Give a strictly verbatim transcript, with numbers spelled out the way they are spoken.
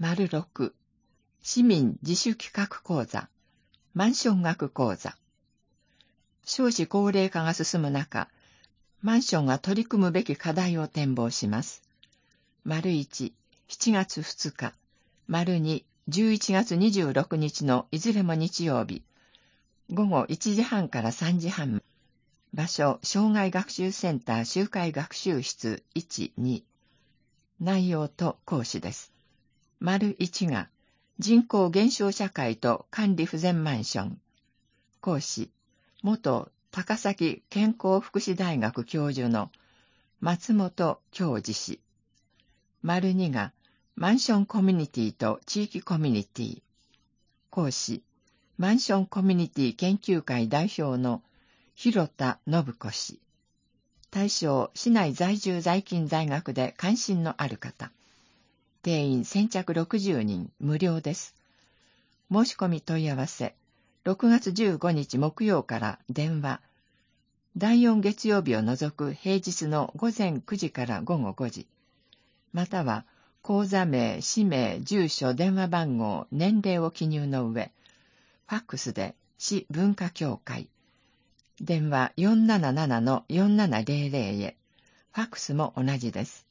ろく、市民自主企画講座、マンション学講座。少子高齢化が進む中、マンションが取り組むべき課題を展望します。いち、しちがつふつか、に、じゅういちがつにじゅうろくにちのいずれも日曜日、ごごいちじはんからさんじはん。場所、障害学習センター集会学習室いち、に。内容と講師です。いちが、人口減少社会と管理不全マンション。講師、元高崎健康福祉大学教授の松本教授氏。にが、マンションコミュニティと地域コミュニティ。講師、マンションコミュニティ研究会代表の広田信子氏。対象、市内在住在勤在学で関心のある方。定員先着ろくじゅうにん、無料です。申し込み問い合わせ、ろくがつじゅうごにち木曜から電話。だいよん月曜日を除く平日のごぜんくじからごごごじ。または、口座名、氏名、住所、電話番号、年齢を記入の上、ファックスで市文化協会。電話 よんなななのよんななぜろぜろ へ。ファックスも同じです。